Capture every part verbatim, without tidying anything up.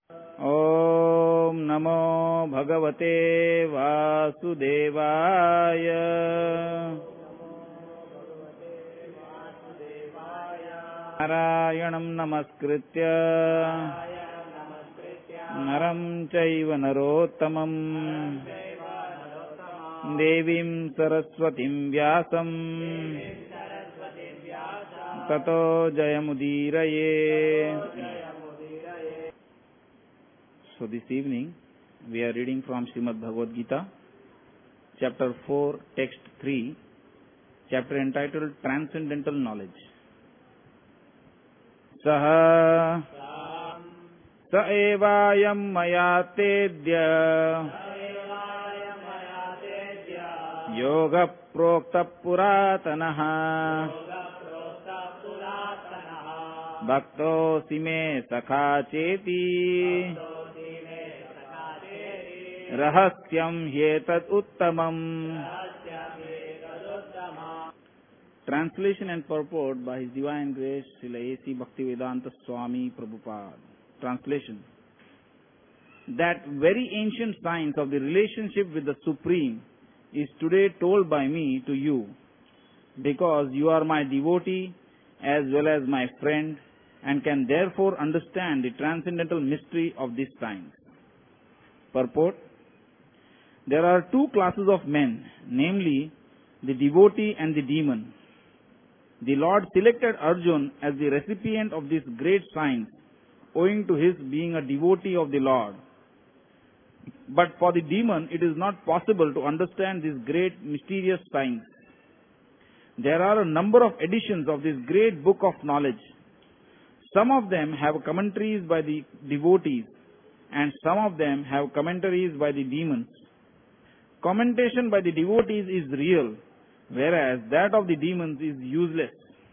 ॐ नमो भगवते वासुदेवाय। नारायणं नमस्कृत्य नरं चैव नरोत्तमं देवीं सरस्वतीं व्यासं ततो जयमुदीरये. So this evening we are reading from Srimad Bhagavad Gita, chapter four, text three, chapter entitled Transcendental Knowledge. Saha sa evayam maya tedya yoga prokta puratanaha bhakto sime sakha cheti rahasyam hyetat uttamam. Translation and purport by His Divine Grace Srila A C Bhaktivedanta Swami Prabhupada. Translation. That very ancient science of the relationship with the Supreme is today told by me to you, because you are my devotee as well as my friend and can therefore understand the transcendental mystery of this science. Purport. There are two classes of men, namely the devotee and the demon. The Lord selected Arjuna as the recipient of this great science, owing to his being a devotee of the Lord. But for the demon, it is not possible to understand this great mysterious science. There are a number of editions of this great book of knowledge. Some of them have commentaries by the devotees, and some of them have commentaries by the demons. Commentation by the devotees is real, whereas that of the demons is useless.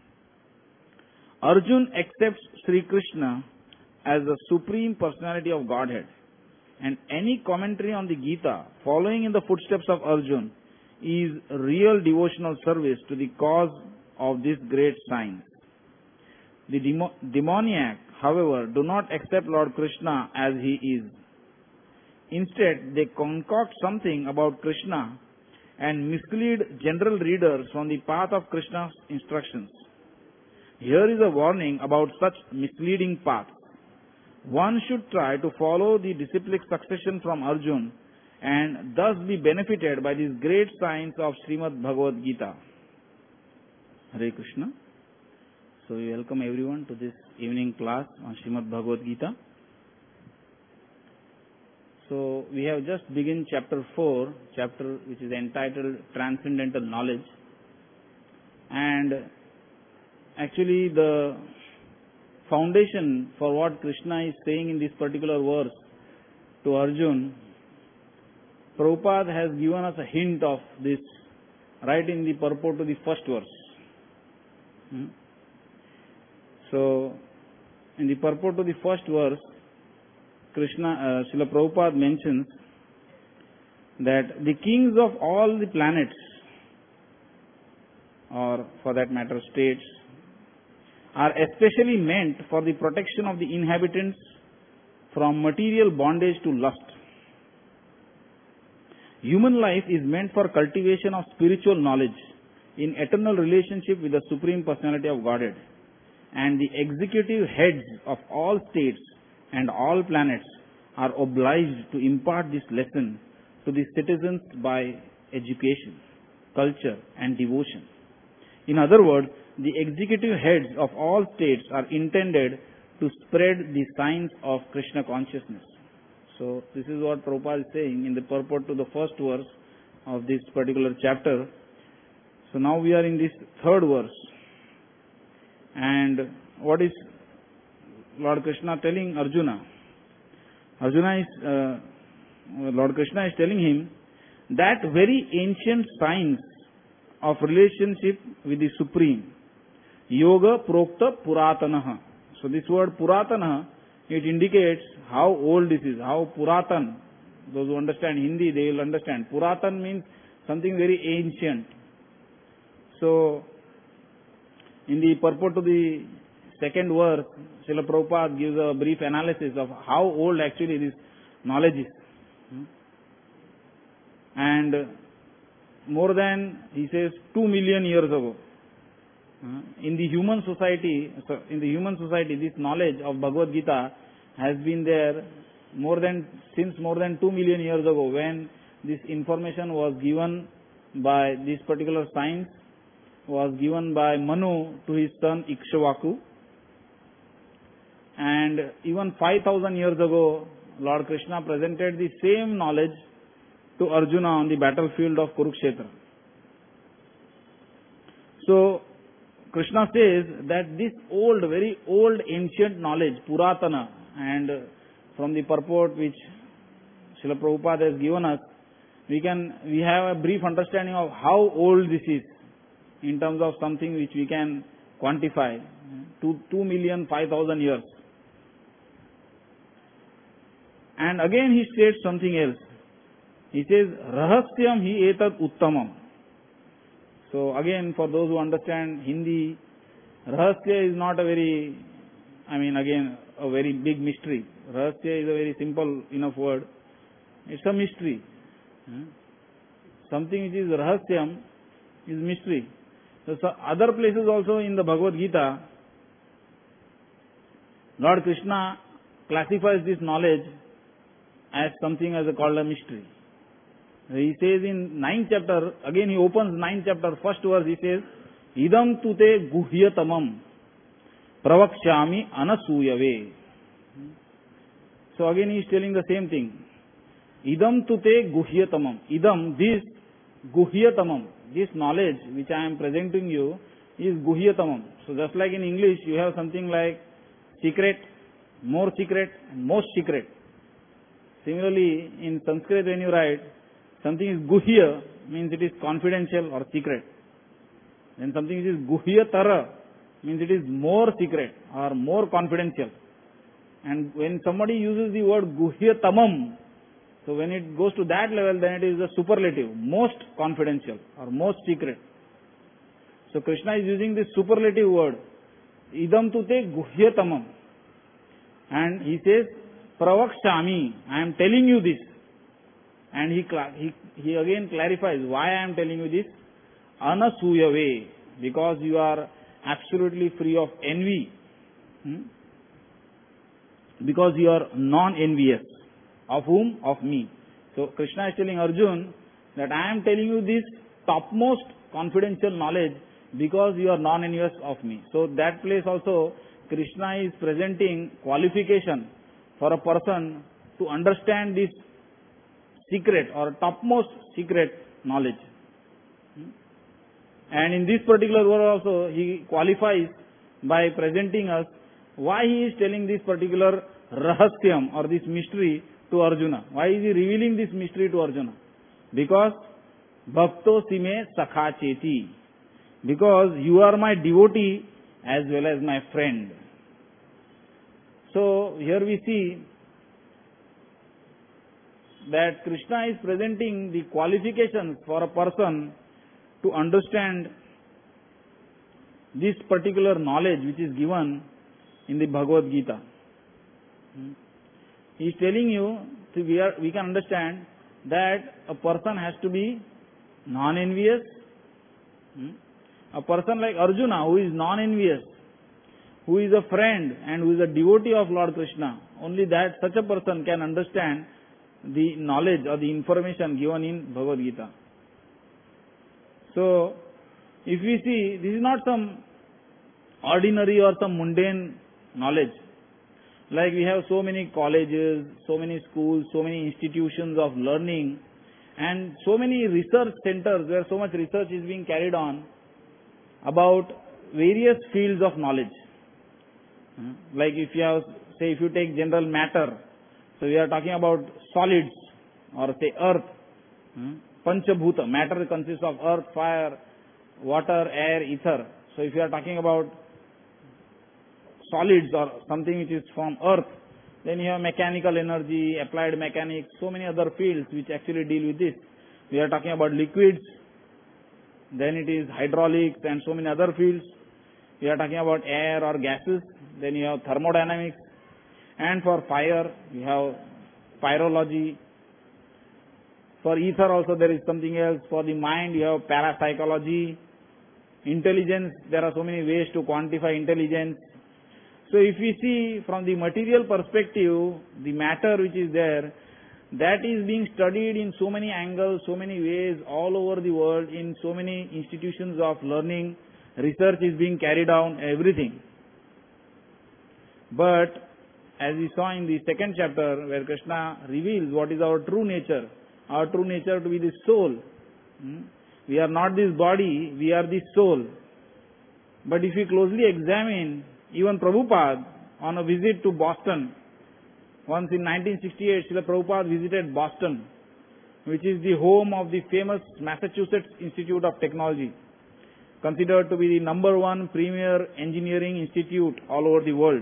Arjuna accepts Sri Krishna as the Supreme Personality of Godhead, and any commentary on the Gita following in the footsteps of Arjuna is real devotional service to the cause of this great science. The demo demoniac, however, do not accept Lord Krishna as he is. Instead, they concoct something about Krishna and mislead general readers from the path of Krishna's instructions. Here is a warning about such misleading paths. One should try to follow the disciplic succession from Arjuna and thus be benefited by this great science of Srimad Bhagavad Gita. Hare Krishna. So we welcome everyone to this evening class on Srimad Bhagavad Gita. So we have just begun chapter four, chapter which is entitled Transcendental Knowledge. And actually the foundation for what Krishna is saying in this particular verse to Arjuna, Prabhupada has given us a hint of this right in the purport to the first verse. Hmm? So in the purport to the first verse, Krishna, uh, Srila Prabhupada mentions that the kings of all the planets, or for that matter states, are especially meant for the protection of the inhabitants from material bondage to lust. Human life is meant for cultivation of spiritual knowledge in eternal relationship with the Supreme Personality of Godhead, and the executive heads of all states and all planets are obliged to impart this lesson to the citizens by education, culture and devotion. In other words, the executive heads of all states are intended to spread the science of Krishna consciousness. So this is what Prabhupada is saying in the purport to the first verse of this particular chapter. So now we are in this third verse. And what is Lord Krishna telling Arjuna? Arjuna is, uh, Lord Krishna is telling him that very ancient science of relationship with the Supreme, Yoga Prokta Puratanaha. So this word Puratanaha, it indicates how old this is, how Puratan. Those who understand Hindi, they will understand. Puratan means something very ancient. So in the purport to the second verse, Srila Prabhupada gives a brief analysis of how old actually this knowledge is. And more than, he says, two million years ago, in the human society, in the human society, this knowledge of Bhagavad Gita has been there more than, since more than two million years ago, when this information was given by this particular science, was given by Manu to his son Ikshvaku. And even five thousand years ago, Lord Krishna presented the same knowledge to Arjuna on the battlefield of Kurukshetra. So, Krishna says that this old, very old ancient knowledge, Puratana, and from the purport which Srila Prabhupada has given us, we can, we have a brief understanding of how old this is in terms of something which we can quantify, to two million five thousand years. And again he states something else. He says, Rahasyam hi etad uttamam. So again, for those who understand Hindi, Rahasya is not a very, I mean again, a very big mystery. Rahasya is a very simple enough word. It's a mystery. Something which is Rahasyam is mystery. So, so other places also in the Bhagavad Gita, Lord Krishna classifies this knowledge as something as a, called a mystery. He says in ninth chapter, again he opens ninth chapter, first verse, he says, Idam tute guhyatamam pravakshami anasuyave. So again he is telling the same thing. Idam tute guhyatamam. Idam, this guhyatamam, this knowledge which I am presenting you is guhyatamam. So just like in English you have something like secret, more secret, and most secret. Similarly in Sanskrit when you write, something is guhya means it is confidential or secret. Then something is guhyatara means it is more secret or more confidential. And when somebody uses the word guhyatamam, so when it goes to that level, then it is a superlative, most confidential or most secret. So Krishna is using this superlative word, idam tute guhyatamam. And he says, pravakshami, I am telling you this. And he, he, he again clarifies why I am telling you this. Anasuyave, because you are absolutely free of envy. Hmm? Because you are non-envious. Of whom? Of me. So Krishna is telling Arjuna that I am telling you this topmost confidential knowledge because you are non-envious of me. So that place also Krishna is presenting qualification for a person to understand this secret or topmost secret knowledge. And in this particular word also he qualifies by presenting us why he is telling this particular rahasyam or this mystery to Arjuna. Why is he revealing this mystery to Arjuna? Because bhakto sime sakha cheti. Because you are my devotee as well as my friend. So here we see that Krishna is presenting the qualifications for a person to understand this particular knowledge which is given in the Bhagavad Gita. He is telling you, so we, are, we can understand that a person has to be non-envious. A person like Arjuna who is non-envious, who is a friend and who is a devotee of Lord Krishna, only that such a person can understand the knowledge or the information given in Bhagavad Gita. So, if we see, this is not some ordinary or some mundane knowledge. Like we have so many colleges, so many schools, so many institutions of learning, and so many research centers where so much research is being carried on about various fields of knowledge. Like if you have, say if you take general matter, so we are talking about solids or say earth, panchabhuta, matter consists of earth, fire, water, air, ether. So if you are talking about solids or something which is from earth, then you have mechanical energy, applied mechanics, so many other fields which actually deal with this. We are talking about liquids, then it is hydraulics and so many other fields. you are talking about air or gases, then you have thermodynamics, and for fire, you have pyrology. For ether also there is something else. For the mind, you have parapsychology. Intelligence, there are so many ways to quantify intelligence. So if we see from the material perspective, the matter which is there, that is being studied in so many angles, so many ways, all over the world, in so many institutions of learning, research is being carried on, everything. But, as we saw in the second chapter, where Krishna reveals what is our true nature, our true nature to be the soul. Hmm? We are not this body, we are the soul. But if we closely examine, even Prabhupada, on a visit to Boston, once in nineteen sixty-eight, Srila Prabhupada visited Boston, which is the home of the famous Massachusetts Institute of Technology, considered to be the number one premier engineering institute all over the world.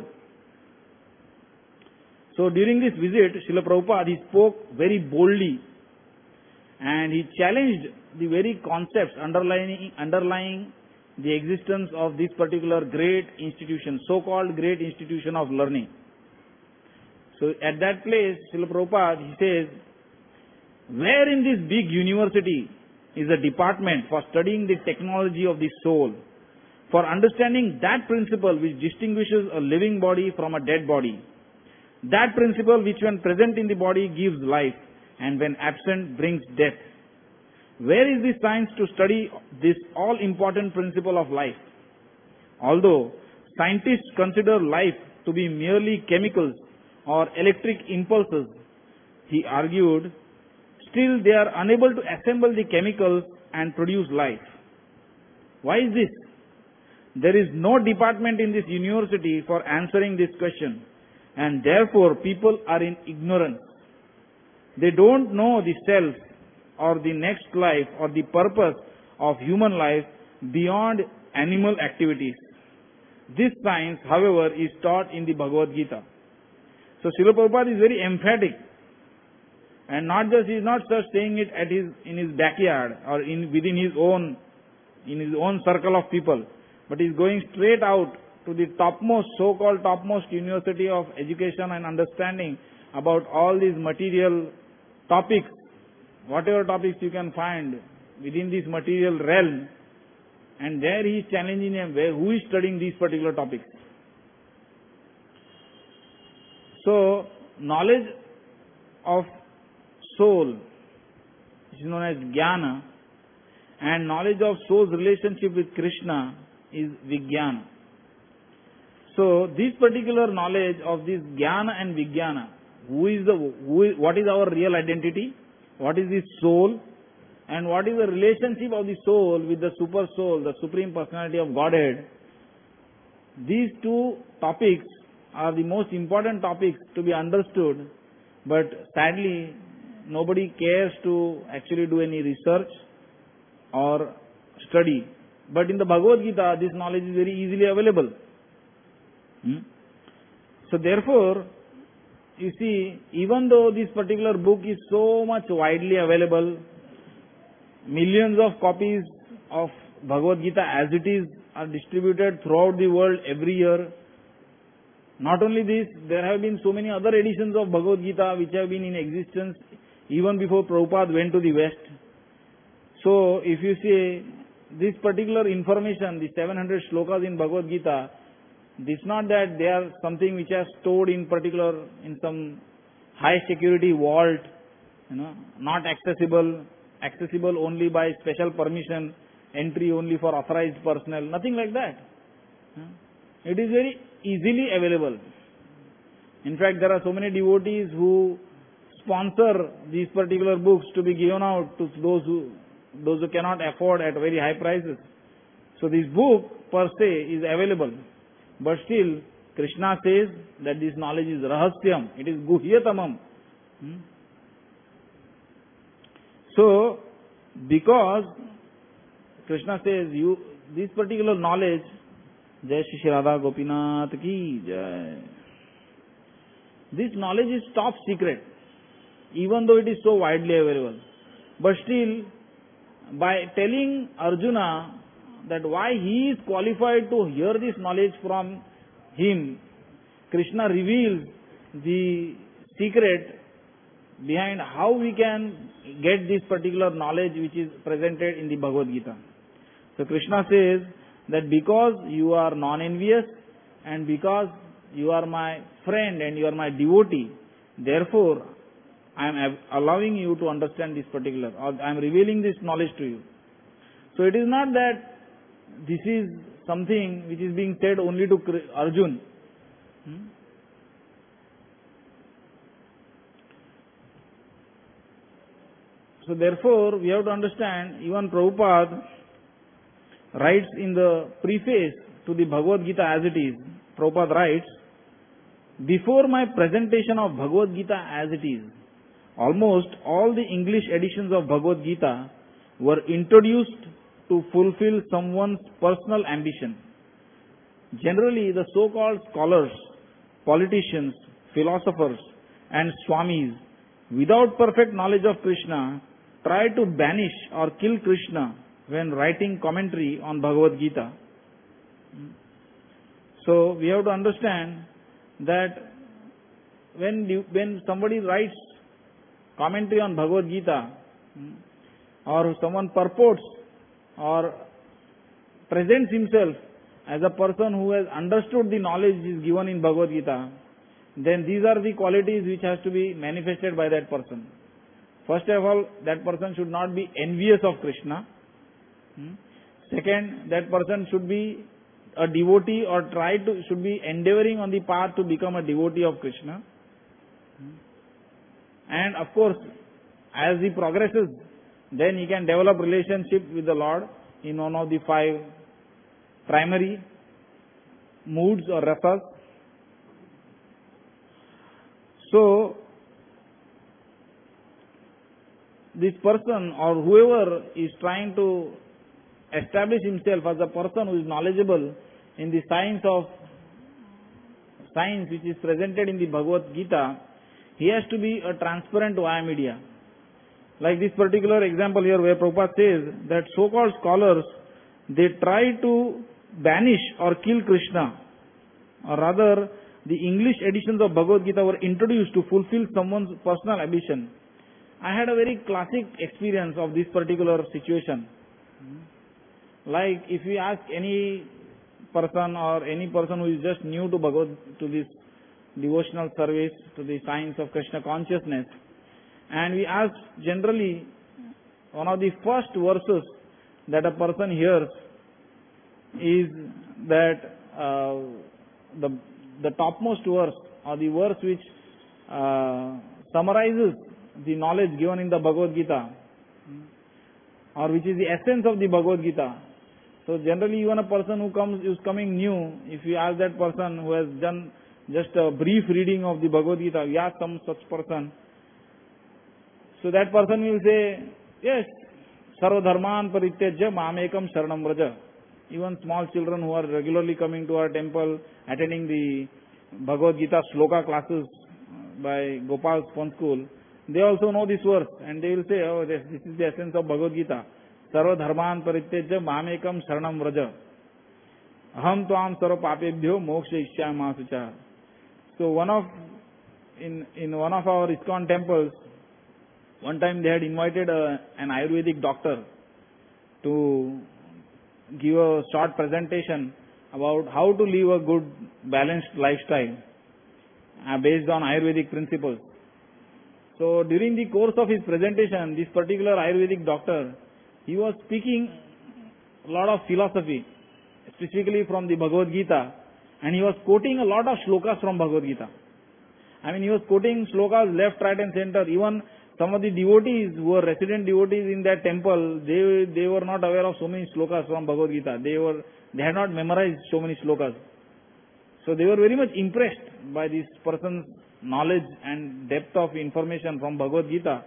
So during this visit, Srila Prabhupada, he spoke very boldly, and he challenged the very concepts underlying, underlying the existence of this particular great institution, so-called great institution of learning. So at that place, Srila Prabhupada, he says, where in this big university is a department for studying the technology of the soul, for understanding that principle which distinguishes a living body from a dead body, that principle which when present in the body gives life and when absent brings death. Where is the science to study this all-important principle of life? Although scientists consider life to be merely chemicals or electric impulses, he argued, still they are unable to assemble the chemicals and produce life. Why is this? There is no department in this university for answering this question, and therefore people are in ignorance. They don't know the self or the next life or the purpose of human life beyond animal activities. This science, however, is taught in the Bhagavad Gita. So Srila Prabhupada is very emphatic, and not just he is not just saying it at his in his backyard or in within his own in his own circle of people, but he is going straight out to the topmost, so-called topmost university of education and understanding about all these material topics, whatever topics you can find within this material realm, and there he is challenging them, where, who is studying these particular topics. So, knowledge of soul, which is known as Jnana, and knowledge of soul's relationship with Krishna is Vijnana. So, this particular knowledge of this Jnana and Vijnana, who is the, who is, what is our real identity, what is the soul, and what is the relationship of the soul with the super soul, the Supreme Personality of Godhead, these two topics are the most important topics to be understood, but sadly nobody cares to actually do any research or study. But in the Bhagavad Gita, this knowledge is very easily available. Hmm? So therefore, you see, even though this particular book is so much widely available, millions of copies of Bhagavad Gita as it is are distributed throughout the world every year. Not only this, there have been so many other editions of Bhagavad Gita which have been in existence even before Prabhupada went to the West. So, if you see this particular information, the seven hundred shlokas in Bhagavad Gita, it's not that they are something which are stored in particular in some high security vault, you know, not accessible, accessible only by special permission, entry only for authorized personnel, nothing like that. It is very easily available. In fact, there are so many devotees who sponsor these particular books to be given out to those who those who cannot afford at very high prices. So this book per se is available. But still, Krishna says that this knowledge is rahasyam, it is guhyatamam. Hmm? So, because Krishna says you this particular knowledge, Jai Shri Radha Gopinath ki Jai. This knowledge is top secret, even though it is so widely available. But still, by telling Arjuna that why he is qualified to hear this knowledge from him. Krishna reveals the secret behind how we can get this particular knowledge which is presented in the Bhagavad Gita. So Krishna says that because you are non-envious and because you are my friend and you are my devotee, therefore I am allowing you to understand this particular, or I am revealing this knowledge to you. So it is not that this is something which is being said only to Arjun. Hmm? So therefore, we have to understand, even Prabhupada writes in the preface to the Bhagavad Gita as it is, Prabhupada writes, before my presentation of Bhagavad Gita as it is, almost all the English editions of Bhagavad Gita were introduced to fulfill someone's personal ambition. Generally, the so-called scholars, politicians, philosophers and swamis, without perfect knowledge of Krishna, try to banish or kill Krishna when writing commentary on Bhagavad Gita. So we have to understand that when you, when somebody writes commentary on Bhagavad Gita, or someone purports or presents himself as a person who has understood the knowledge which is given in Bhagavad Gita, then these are the qualities which has to be manifested by that person. First of all, that person should not be envious of Krishna. Second, that person should be a devotee or try to, should be endeavoring on the path to become a devotee of Krishna. And of course, as he progresses, then he can develop relationship with the Lord in one of the five primary moods or rasas. So, this person or whoever is trying to establish himself as a person who is knowledgeable in the science of science which is presented in the Bhagavad Gita, he has to be a transparent via media. Like this particular example here where Prabhupada says that so-called scholars, they try to banish or kill Krishna, or rather the English editions of Bhagavad Gita were introduced to fulfill someone's personal ambition. I had a very classic experience of this particular situation. Like if we ask any person or any person who is just new to Bhagavad, to this devotional service, to the science of Krishna consciousness, and we ask generally one of the first verses that a person hears is that uh, the the topmost verse or the verse which uh, summarizes the knowledge given in the Bhagavad Gita, or which is the essence of the Bhagavad Gita. So generally even a person who comes is coming new, if you ask that person who has done just a brief reading of the Bhagavad Gita, we ask some such person, so that person will say, yes, sarva dharman parityajya mamekam sharanam vraja. Even small children who are regularly coming to our temple, attending the Bhagavad Gita shloka classes by Gopal's Fun School, they also know this verse and they will say, oh, this, this is the essence of Bhagavad Gita. Sarva dharman parityajya mamekam sharanam vraja. Aham tvam sarva papebhyo moksha ishyama sucha. So one of, in, in one of our ISKCON temples, one time they had invited a, an Ayurvedic doctor to give a short presentation about how to live a good balanced lifestyle uh, based on Ayurvedic principles. So during the course of his presentation, this particular Ayurvedic doctor, he was speaking a lot of philosophy, specifically from the Bhagavad Gita, and he was quoting a lot of shlokas from Bhagavad Gita. I mean, he was quoting shlokas left, right and center. Even some of the devotees who were resident devotees in that temple, they they were not aware of so many shlokas from Bhagavad Gita. They were they had not memorized so many shlokas. So they were very much impressed by this person's knowledge and depth of information from Bhagavad Gita.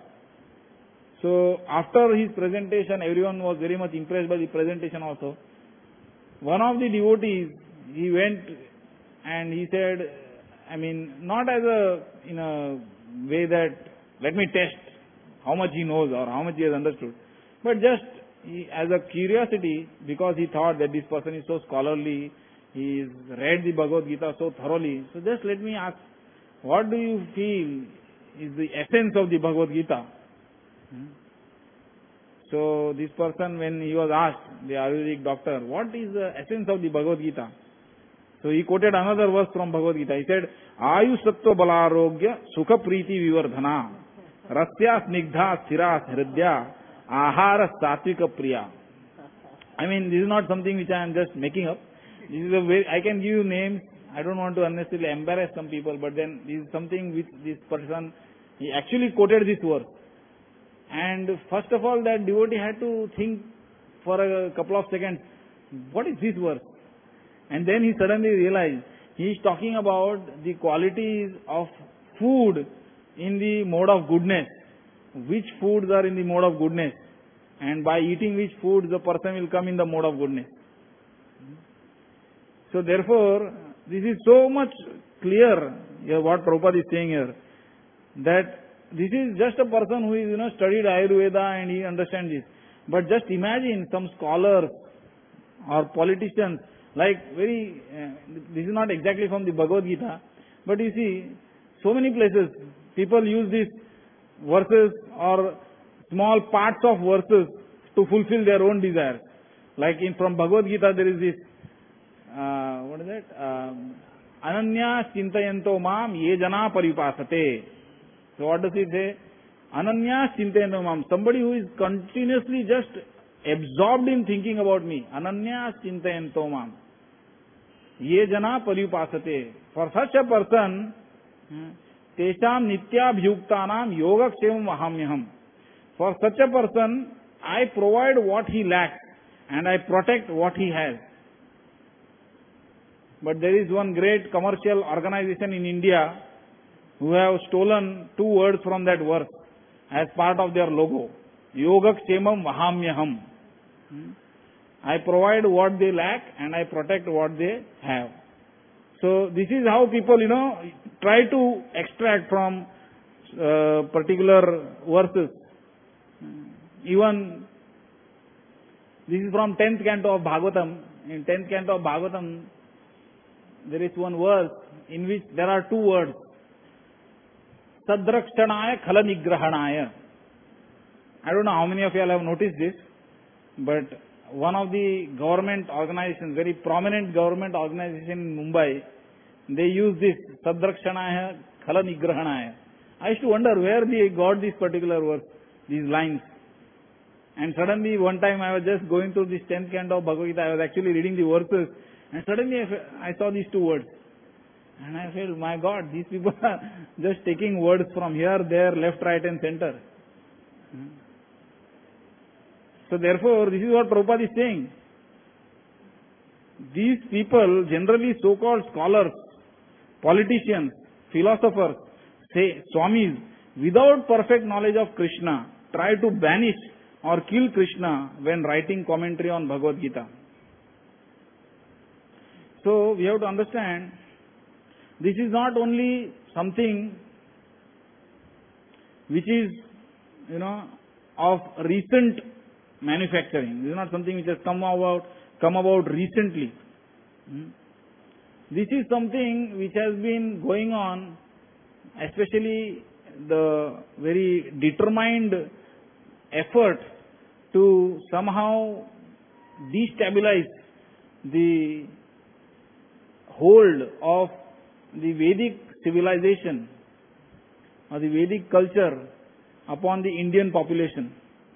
So after his presentation, everyone was very much impressed by the presentation also. One of the devotees, he went and he said, I mean, not as a, in a way that, let me test how much he knows or how much he has understood, but just he, as a curiosity, because he thought that this person is so scholarly, he has read the Bhagavad Gita so thoroughly. So just let me ask, what do you feel is the essence of the Bhagavad Gita? Hmm? So this person, when he was asked, the Ayurvedic doctor, what is the essence of the Bhagavad Gita? So he quoted another verse from Bhagavad Gita. He said, Ayu sattva balarogya sukha priti vivardhana rasya snigdha sthiras hridya ahara satvika priya. I mean, this is not something which I am just making up. This is a way, I can give you names. I don't want to unnecessarily embarrass some people, but then this is something which this person, he actually quoted this verse. And first of all, that devotee had to think for a couple of seconds, what is this verse? And then he suddenly realized he is talking about the qualities of food in the mode of goodness. Which foods are in the mode of goodness? And by eating which foods the person will come in the mode of goodness. So therefore, this is so much clear here what Prabhupada is saying here, that this is just a person who is, you know, studied Ayurveda and he understands this. But just imagine some scholars or politicians, like very, uh, this is not exactly from the Bhagavad Gita, but you see, so many places, people use these verses or small parts of verses to fulfill their own desires. Like in from Bhagavad Gita, there is this, uh, what is that? Um, Ananya chintayanto mam ye jana paripasate. So what does it say? Ananya chintayanto mam. Somebody who is continuously just absorbed in thinking about me. Ananya chintayanto mam. Ye jana paripasate. For such a person, tesham nityabhyuktanam yogakshevam vahamyaham. For such a person, I provide what he lacks and I protect what he has. But there is one great commercial organization in India who have stolen two words from that verse as part of their logo. Yogakshemam vahamyaham. I provide what they lack and I protect what they have. So this is how people, you know, try to extract from uh, particular verses. Even this is from tenth canto of Bhagavatam. In tenth canto of Bhagavatam, there is one verse in which there are two words. Sadrakshanaya khala nigrahanaya. I don't know how many of you all have noticed this, but one of the government organizations, very prominent government organization in Mumbai, they use this Sadrakshanaya khala nigrahanaya. I used to wonder where they got this particular verse, these lines. And suddenly one time I was just going through this tenth canto of Bhagavad Gita, I was actually reading the verses, and suddenly I saw these two words. And I felt, my God, these people are just taking words from here, there, left, right and center. So therefore, this is what Prabhupada is saying. These people, generally so-called scholars, politicians, philosophers, say, Swamis, without perfect knowledge of Krishna, try to banish or kill Krishna when writing commentary on Bhagavad Gita. So we have to understand, this is not only something which is, you know, of recent manufacturing. This is not something which has come about, come about recently. Hmm? This is something which has been going on, especially the very determined effort to somehow destabilize the hold of the Vedic civilization or the Vedic culture upon the Indian population.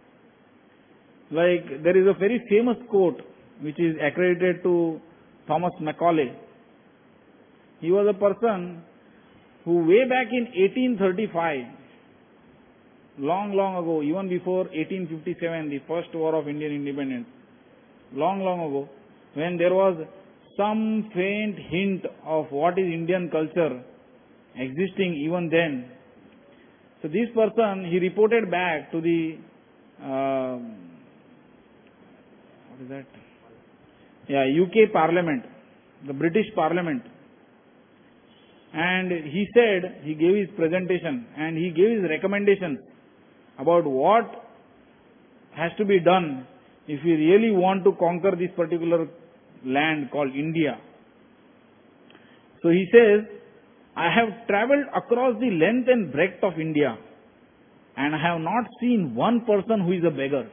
Like there is a very famous quote which is accredited to Thomas Macaulay. He was a person who way back in eighteen thirty-five, long, long ago, even before eighteen fifty-seven, the first war of Indian independence, long, long ago, when there was some faint hint of what is Indian culture existing even then. So this person, he reported back to the, uh, what is that? Yeah, U K Parliament, the British Parliament. And he said, he gave his presentation and he gave his recommendations about what has to be done if we really want to conquer this particular land called India. So he says, I have traveled across the length and breadth of India, and I have not seen one person who is a beggar.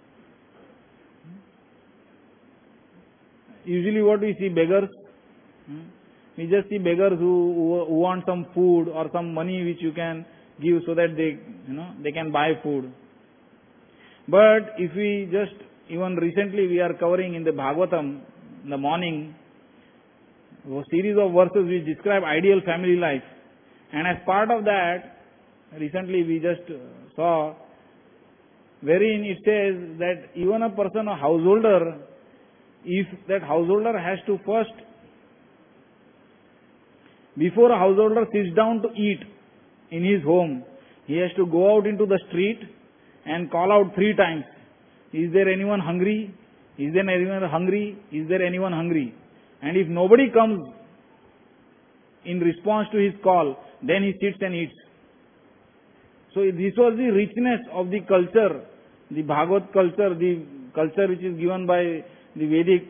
Usually what we see, beggars, we just see beggars who, who want some food or some money which you can give so that they, you know, they can buy food. But if we just, even recently we are covering in the Bhagavatam, in the morning, a series of verses which describe ideal family life. And as part of that, recently we just saw, wherein it says that even a person, a householder, if that householder has to first, before a householder sits down to eat in his home, he has to go out into the street and call out three times. Is there anyone hungry? Is there anyone hungry? Is there anyone hungry? And if nobody comes in response to his call, then he sits and eats. So this was the richness of the culture, the Bhagavad culture, the culture which is given by the Vedic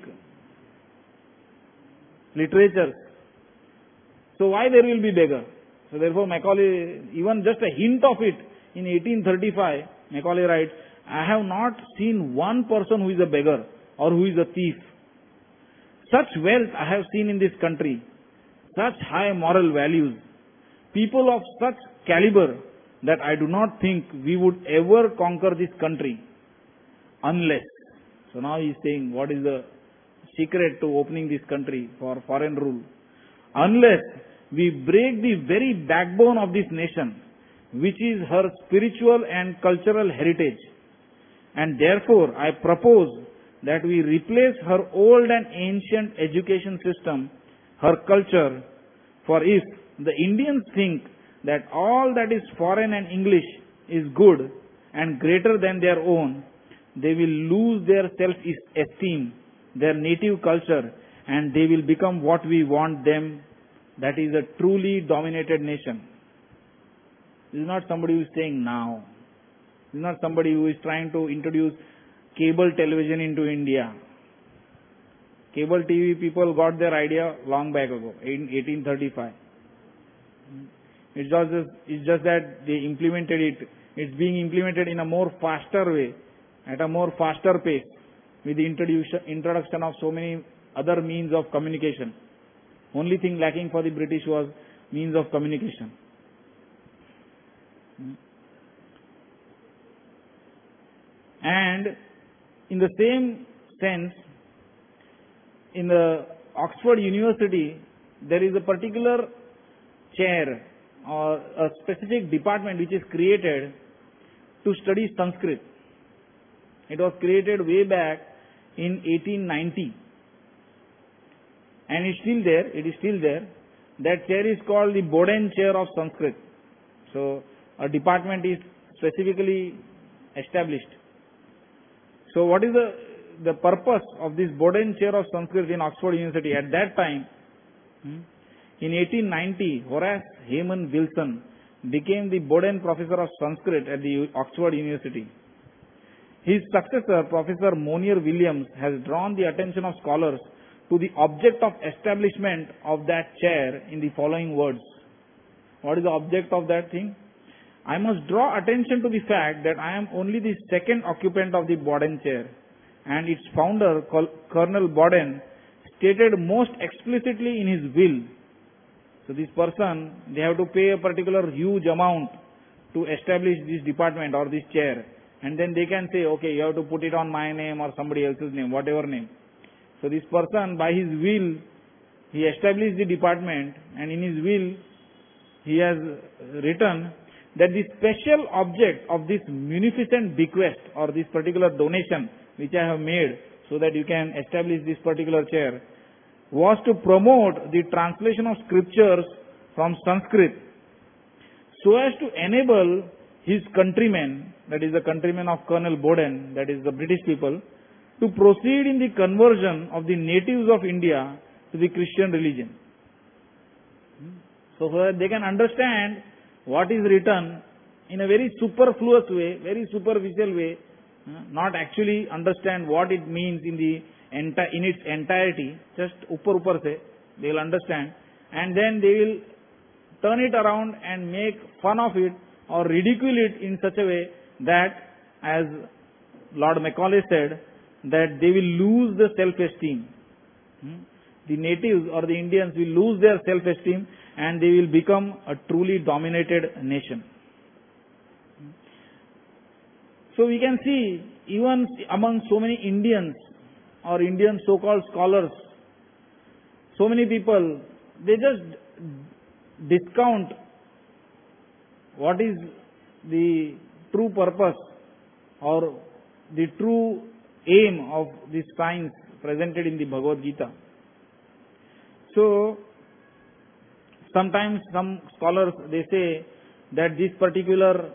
literature. So why there will be beggar? So therefore Macaulay, even just a hint of it in eighteen thirty-five, Macaulay writes, I have not seen one person who is a beggar or who is a thief. Such wealth I have seen in this country, such high moral values, people of such caliber that I do not think we would ever conquer this country unless. So now he is saying what is the secret to opening this country for foreign rule. Unless we break the very backbone of this nation, which is her spiritual and cultural heritage. And therefore I propose that we replace her old and ancient education system, her culture, for if the Indians think that all that is foreign and English is good and greater than their own, they will lose their self-esteem, their native culture, and they will become what we want them, that is a truly dominated nation. This is not somebody who is saying now. This is not somebody who is trying to introduce cable television into India. Cable T V people got their idea long back ago, in eighteen thirty-five. It's just, it's just that they implemented it. It's being implemented in a more faster way, at a more faster pace, with the introduction of so many other means of communication. Only thing lacking for the British was means of communication. And in the same sense, in the Oxford University, there is a particular chair or a specific department which is created to study Sanskrit. It was created way back in eighteen ninety. And it's still there, it is still there. That chair is called the Boden Chair of Sanskrit. So, a department is specifically established. So, what is the, the purpose of this Boden Chair of Sanskrit in Oxford University? At that time, in eighteen ninety, Horace Hayman Wilson became the Boden Professor of Sanskrit at the Oxford University. His successor, Professor Monier Williams, has drawn the attention of scholars to the object of establishment of that chair in the following words. What is the object of that thing? I must draw attention to the fact that I am only the second occupant of the Boden chair, and its founder, Colonel Boden, stated most explicitly in his will. So this person, they have to pay a particular huge amount to establish this department or this chair, and then they can say, okay, you have to put it on my name or somebody else's name, whatever name. So this person, by his will, he established the department, and in his will, he has written that the special object of this munificent bequest or this particular donation which I have made so that you can establish this particular chair was to promote the translation of scriptures from Sanskrit so as to enable his countrymen, that is the countrymen of Colonel Boden, that is the British people, to proceed in the conversion of the natives of India to the Christian religion. So that they can understand what is written in a very superfluous way, very superficial way, uh, not actually understand what it means in the enti- in its entirety, just upar upar se, they will understand, and then they will turn it around and make fun of it or ridicule it in such a way that, as Lord Macaulay said, that they will lose the self-esteem. Hmm? The natives or the Indians will lose their self-esteem and they will become a truly dominated nation. So we can see, even among so many Indians or Indian so-called scholars, so many people, they just discount what is the true purpose or the true aim of this science presented in the Bhagavad Gita. So, sometimes some scholars, they say that this particular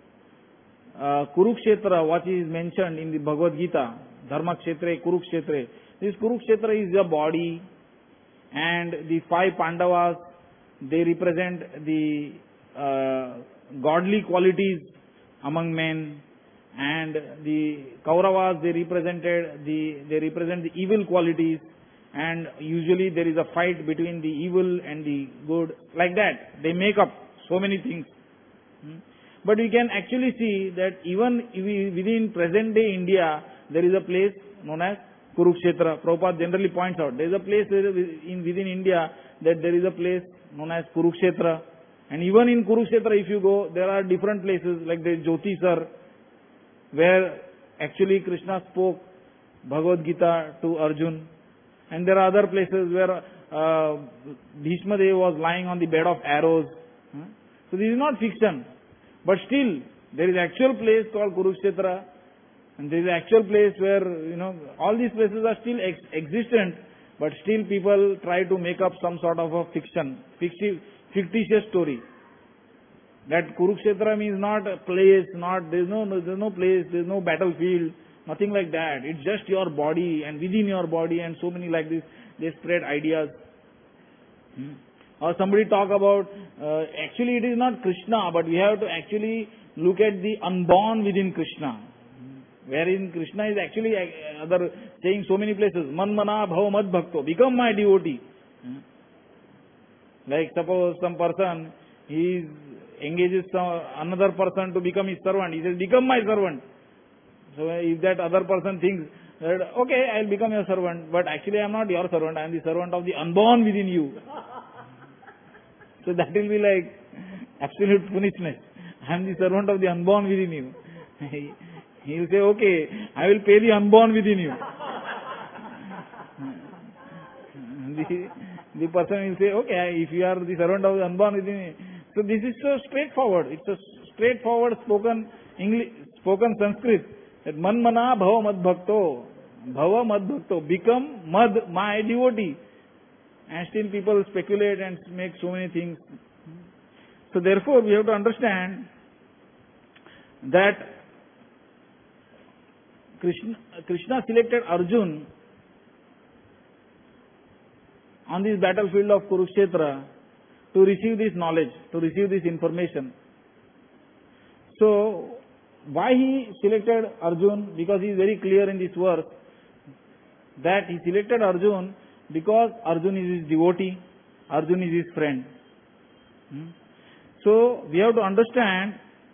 uh, Kurukshetra, what is mentioned in the Bhagavad Gita, Dharma Kshetra, Kurukshetra, this Kurukshetra is a body, and the five Pandavas, they represent the uh, godly qualities among men, and the Kauravas, they represented the they represent the evil qualities, and usually there is a fight between the evil and the good, like that. They make up so many things. Hmm? But we can actually see that even within present day India, there is a place known as Kurukshetra. Prabhupada generally points out, there is a place in, within India that there is a place known as Kurukshetra. And even in Kurukshetra, if you go, there are different places like the Jyotisar, where actually Krishna spoke Bhagavad Gita to Arjun. And there are other places where uh, Bhishma Dev was lying on the bed of arrows. Huh? So this is not fiction. But still, there is actual place called Kurukshetra, and there is actual place where, you know, all these places are still ex existent, but still people try to make up some sort of a fiction, ficti fictitious story. That Kurukshetra means not a place, not, there is no, there is no place, there is no battlefield, nothing like that. It's just your body, and within your body, and so many like this, they spread ideas. Hmm. Or somebody talk about, uh, actually it is not Krishna, but we have to actually look at the unborn within Krishna. Wherein Krishna is actually uh, other saying so many places, Man mana bhava mad bhakto, become my devotee. Hmm. Like suppose some person, he engages some, another person to become his servant. He says, become my servant. So if that other person thinks that, okay, I will become your servant, but actually I am not your servant, I am the servant of the unborn within you. So that will be like absolute foolishness. I am the servant of the unborn within you. He, he will say, okay, I will pay the unborn within you. the, the person will say, okay, if you are the servant of the unborn within you. So this is so straightforward. It's a straightforward spoken English, spoken Sanskrit. That man mana bhava mad bhakto. Bhava mad bhakto. Become mad, my devotee. And still people speculate and make so many things. So therefore we have to understand that Krishna, Krishna selected Arjun on this battlefield of Kurukshetra to receive this knowledge, to receive this information. So why he selected Arjun? Because he is very clear in this verse that he selected Arjun because Arjun is his devotee, Arjun is his friend. Hmm? So we have to understand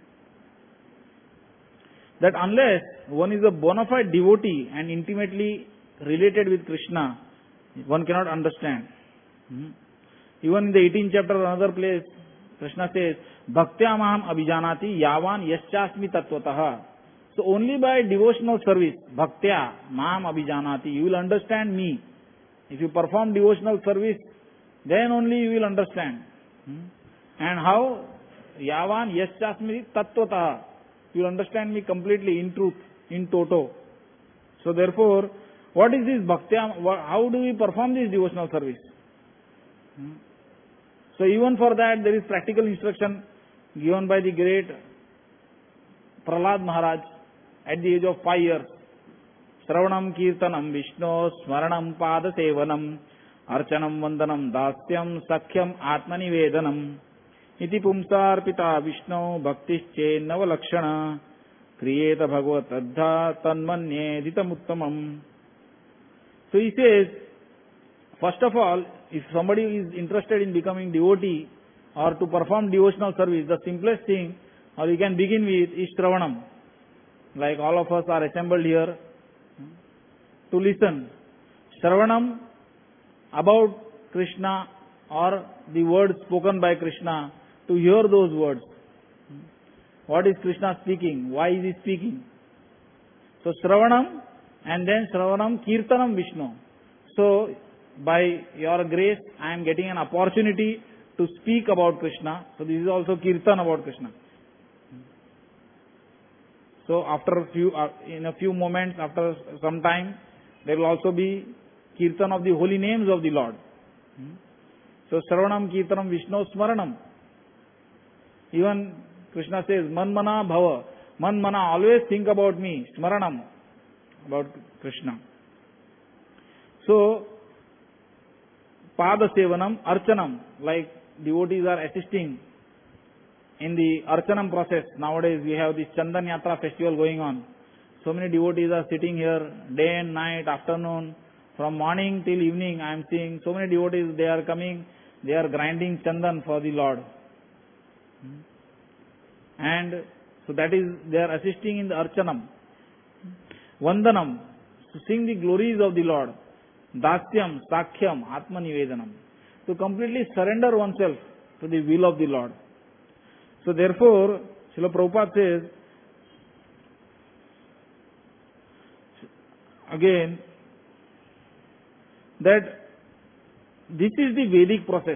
that unless one is a bona fide devotee and intimately related with Krishna, one cannot understand. Hmm? Even in the eighteenth chapter, another place, Krishna says, Bhaktya maham abhijanati yavan yaschasmi tattvataha. So only by devotional service, Bhaktya maham abhijanati, you will understand me. If you perform devotional service, then only you will understand. Hmm? And how? Yavan yaschasmi tattvataha. You will understand me completely, in truth, in toto. So therefore, what is this Bhaktya? How do we perform this devotional service? Hmm? So even for that, there is practical instruction given by the great Prahlad Maharaj at the age of five years. Shravanam Kirtanam Vishno Smaranam Pada Sevanam Archanam Vandanam Dasyam Sakhyam Atmani Vedanam Iti Pumsar Pita Vishno Bhaktische Navalakshana kriyeta bhagavat addha tanmanye ditamuttamam. So he says, first of all, if somebody is interested in becoming devotee or to perform devotional service, the simplest thing, or you can begin with, is Shravanam. Like all of us are assembled here to listen. Shravanam about Krishna or the words spoken by Krishna, to hear those words. What is Krishna speaking? Why is he speaking? So Shravanam, and then Shravanam Kirtanam Vishnu. So by your grace, I am getting an opportunity to speak about Krishna. So this is also Kirtan about Krishna. So after a few, uh, in a few moments, after some time, there will also be Kirtan of the holy names of the Lord. So Shravanam Kirtanam Vishnu Smaranam. Even Krishna says, Manmana Bhava. Manmana, always think about me. Smaranam, about Krishna. So, Pada Sevanam, Archanam, like devotees are assisting in the Archanam process. Nowadays we have this Chandan Yatra festival going on. So many devotees are sitting here day and night, afternoon, from morning till evening. I am seeing so many devotees, they are coming, they are grinding Chandan for the Lord. And so that is, they are assisting in the Archanam. Vandanam, to sing the glories of the Lord. Dasyam, Sakhyam, Atma Nivedanam. To completely surrender oneself to the will of the Lord. So therefore, Srila Prabhupada says, again, that this is the Vedic process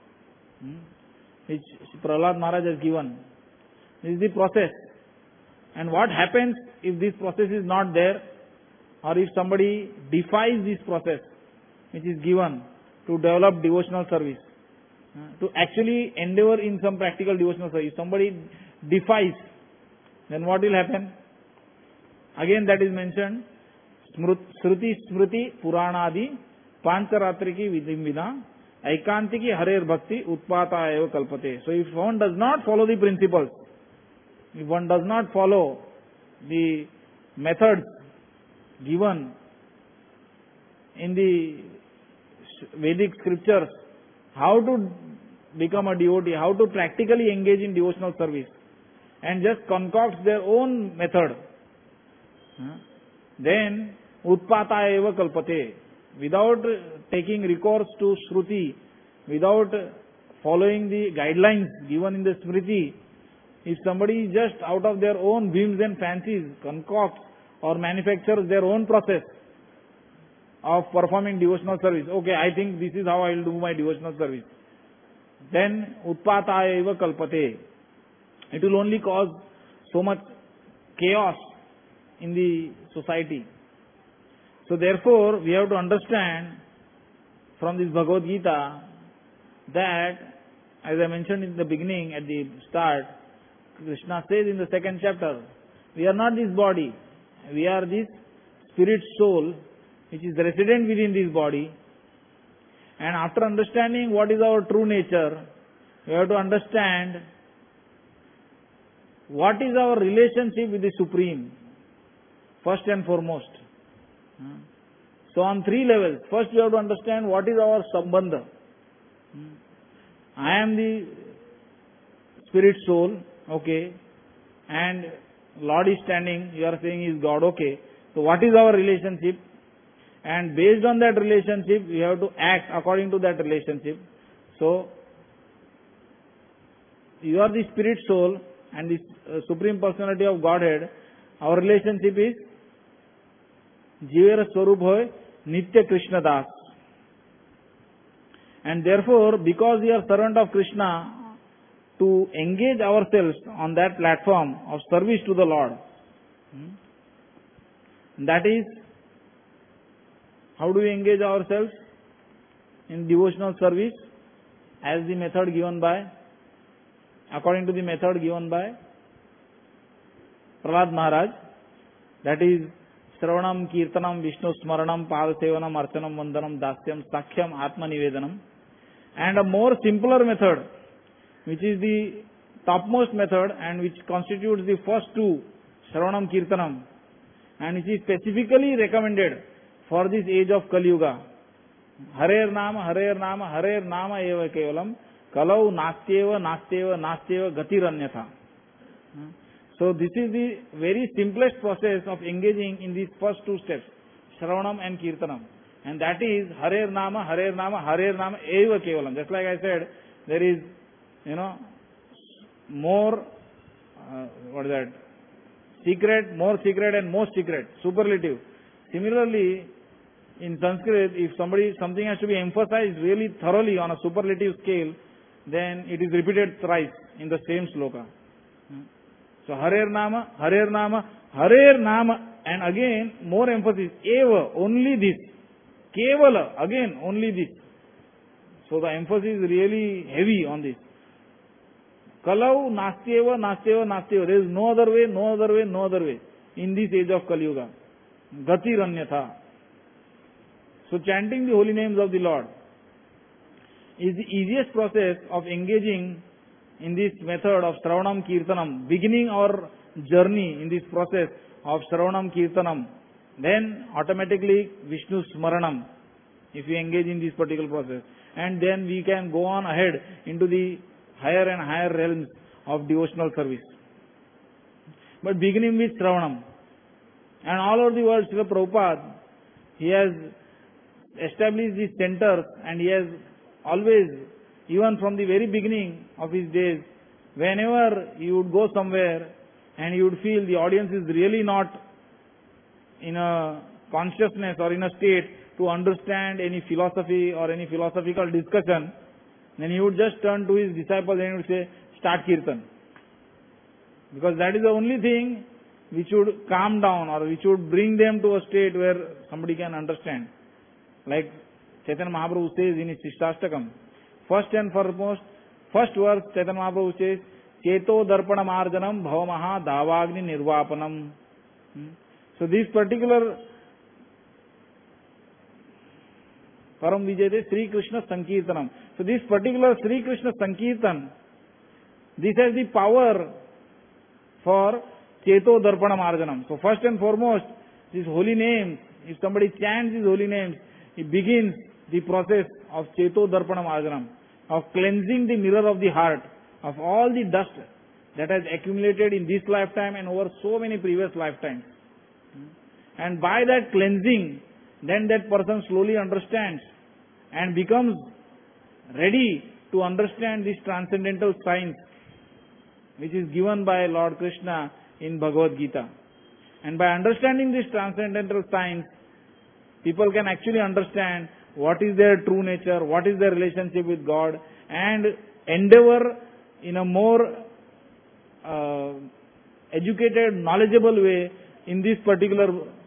which Prahlad Maharaj has given. This is the process. And what happens if this process is not there, or if somebody defies this process which is given to develop devotional service, to actually endeavor in some practical devotional service, somebody defies, then what will happen? Again that is mentioned, Shruti Smriti Puranadi Pancharatriki Vidim Vina Aikantiki Harer Bhakti Utpata Eva Kalpate. So if one does not follow the principles, if one does not follow the methods given in the Vedic scriptures, how to become a devotee, how to practically engage in devotional service, and just concoct their own method, then Utpata eva kalpate, without taking recourse to Shruti, without following the guidelines given in the Smriti, if somebody is just out of their own whims and fancies, concocts or manufactures their own process of performing devotional service, okay, I think this is how I will do my devotional service, then Utpata eva kalpate. It will only cause so much chaos in the society. So therefore, we have to understand from this Bhagavad Gita that, as I mentioned in the beginning, at the start, Krishna says in the second chapter, we are not this body, we are this spirit soul which is resident within this body. And after understanding what is our true nature, we have to understand what is our relationship with the Supreme, first and foremost. So on three levels. First we have to understand what is our sambandha. I am the spirit soul, okay, and Lord is standing, you are saying is God, okay. So what is our relationship? And based on that relationship, we have to act according to that relationship. So, you are the spirit soul and the uh, Supreme Personality of Godhead. Our relationship is Jivera Swarup Hoy Nitya Krishna Das. And therefore, because we are servant of Krishna, to engage ourselves on that platform of service to the Lord, that is, how do we engage ourselves in devotional service? As the method given by, according to the method given by Prahlad Maharaj, that is Shravanam, Kirtanam, Vishnu Smaranam, Padasevanam, Archanam, Vandanam, Dasyam, Sakhyam, Atma Nivedanam. And a more simpler method, which is the topmost method and which constitutes the first two Shravanam Kirtanam, and it is specifically recommended for this age of Kali Yuga. Harer Nama, Harer Nama, Harer Nama eva kevalam, Kalau Nastyeva, Nastyeva, Nastyeva, Gatiranyatha. So this is the very simplest process of engaging in these first two steps, Shravanam and Kirtanam. And that is Harer Nama, Harer Nama, Harer Nama eva kevalam. Just like I said, there is, you know, more, uh, what is that, secret, more secret and most secret, superlative. Similarly, in Sanskrit, if somebody, something has to be emphasized really thoroughly on a superlative scale, then it is repeated thrice in the same sloka. So, Harer Nama, Harer Nama, Harer Nama, and again, more emphasis, Eva, only this. Kevala, again, only this. So, the emphasis is really heavy on this. Kalau, Nastyeva, Nastyeva, Nastyeva. There is no other way, no other way, no other way in this age of Kali Yuga. Gatiranyatha. So chanting the holy names of the Lord is the easiest process of engaging in this method of Shravanam Kirtanam, beginning our journey in this process of Shravanam Kirtanam, then automatically Vishnu Smaranam, if we engage in this particular process. And then we can go on ahead into the higher and higher realms of devotional service. But beginning with Shravanam. And all over the world, Srila Prabhupada, he has established these centers, and he has always, even from the very beginning of his days, whenever he would go somewhere and he would feel the audience is really not in a consciousness or in a state to understand any philosophy or any philosophical discussion, then he would just turn to his disciples and he would say, start Kirtan. Because that is the only thing which would calm down or which would bring them to a state where somebody can understand. Like Chaitanya Mahaprabhu says in his Shishtastakam, first and foremost, first verse Chaitanya Mahaprabhu says, Cheto Darpana Marjanam Bhavamaha Davagni Nirvapanam. Hmm? So this particular Param Vijayate Sri Krishna Sankirtanam. So this particular Sri Krishna Sankirtan, this has the power for Cheto Darpana Marjanam. So first and foremost, these holy names, if somebody chants these holy names, it begins the process of Cheto Darpana Marjanam, of cleansing the mirror of the heart, of all the dust that has accumulated in this lifetime and over so many previous lifetimes. And by that cleansing, then that person slowly understands and becomes ready to understand this transcendental science which is given by Lord Krishna in Bhagavad Gita. And by understanding this transcendental science, people can actually understand what is their true nature, what is their relationship with God, and endeavor in a more uh, educated, knowledgeable way in this particular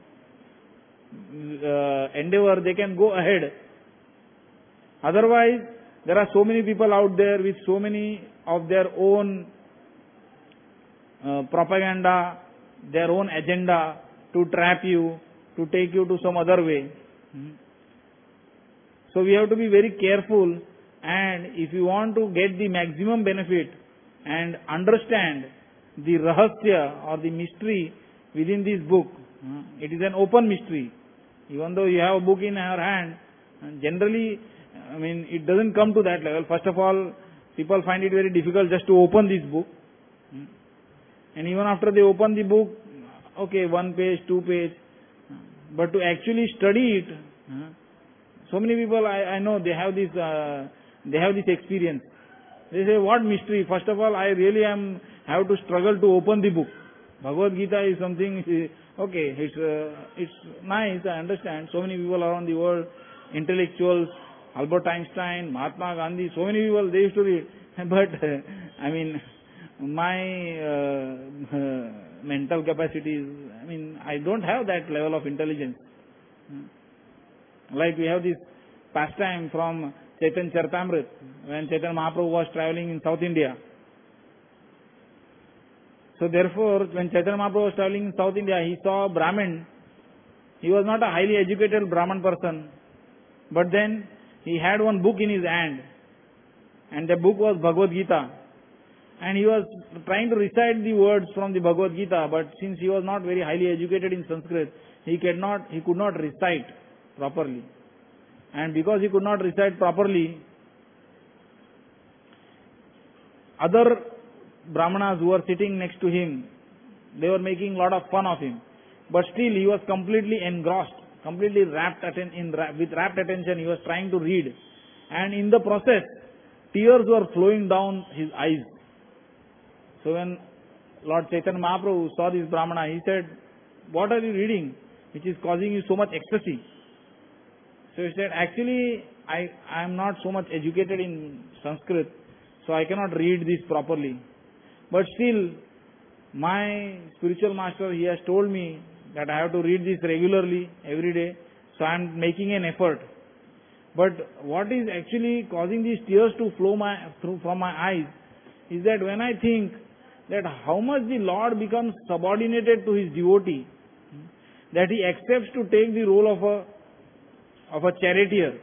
uh, endeavor, they can go ahead. Otherwise, there are so many people out there with so many of their own uh, propaganda, their own agenda to trap you, to take you to some other way. Hmm. So we have to be very careful, and if you want to get the maximum benefit and understand the rahasya or the mystery within this book, hmm, it is an open mystery. Even though you have a book in your hand, generally, I mean, it doesn't come to that level. First of all, people find it very difficult just to open this book. Hmm. And even after they open the book, okay, one page, two page, but to actually study it, so many people I, I know they have this uh, they have this experience. They say, what mystery? First of all, I really am have to struggle to open the book. Bhagavad Gita is something, okay, it's uh, it's nice, I understand. So many people around the world, intellectuals, Albert Einstein, Mahatma Gandhi, so many people, they used to read. But, uh, I mean, my uh, uh, mental capacities, I mean, I don't have that level of intelligence. Like we have this pastime from Chaitanya Charitamrita, when Chaitanya Mahaprabhu was traveling in South India. So therefore, when Chaitanya Mahaprabhu was traveling in South India, he saw a Brahmin. He was not a highly educated Brahman person, but then he had one book in his hand, and the book was Bhagavad Gita. and he was trying to recite the words from the Bhagavad Gita, but since he was not very highly educated in Sanskrit, he could not, he could not recite properly. And because he could not recite properly, other Brahmanas who were sitting next to him, they were making a lot of fun of him. But still he was completely engrossed, completely wrapped atten- in, with rapt attention. He was trying to read. And in the process, tears were flowing down his eyes. So when Lord Chaitanya Mahaprabhu saw this Brahmana, he said, "What are you reading which is causing you so much ecstasy?" So he said, "Actually, I, I am not so much educated in Sanskrit, so I cannot read this properly. But still, my spiritual master, he has told me that I have to read this regularly, every day, so I am making an effort. But what is actually causing these tears to flow my, through, from my eyes is that when I think that how much the Lord becomes subordinated to his devotee, that he accepts to take the role of a of a charioteer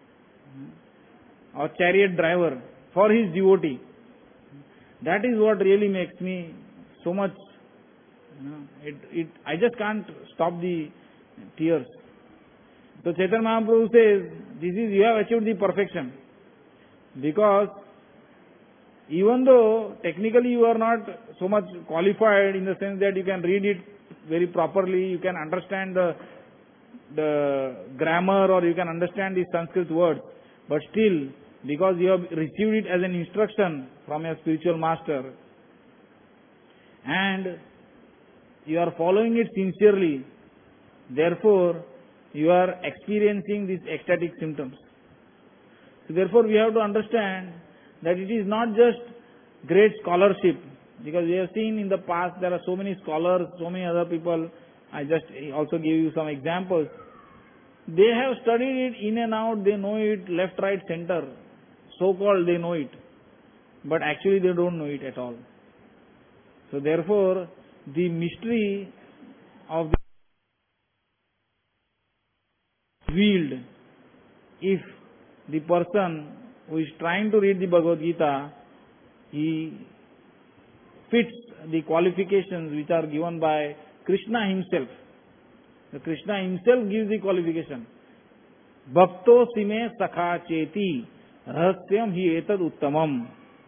or chariot driver for his devotee. That is what really makes me so much, you know, it, it, I just can't stop the tears." So Chaitanya Mahaprabhu says, this is, you have achieved the perfection. Because even though technically you are not so much qualified in the sense that you can read it very properly, you can understand the, the grammar, or you can understand the Sanskrit words, but still, because you have received it as an instruction from your spiritual master, and you are following it sincerely, therefore, you are experiencing these ecstatic symptoms. So therefore, we have to understand that it is not just great scholarship, because we have seen in the past there are so many scholars, so many other people. I just also give you some examples. They have studied it in and out, they know it left, right, center. So-called they know it. But actually they don't know it at all. So therefore, the mystery of the revealed if the person who is trying to read the Bhagavad Gita, he fits the qualifications which are given by Krishna himself. So Krishna himself gives the qualification. Bhakto sime sakha cheti rahasyam hi etad uttamam.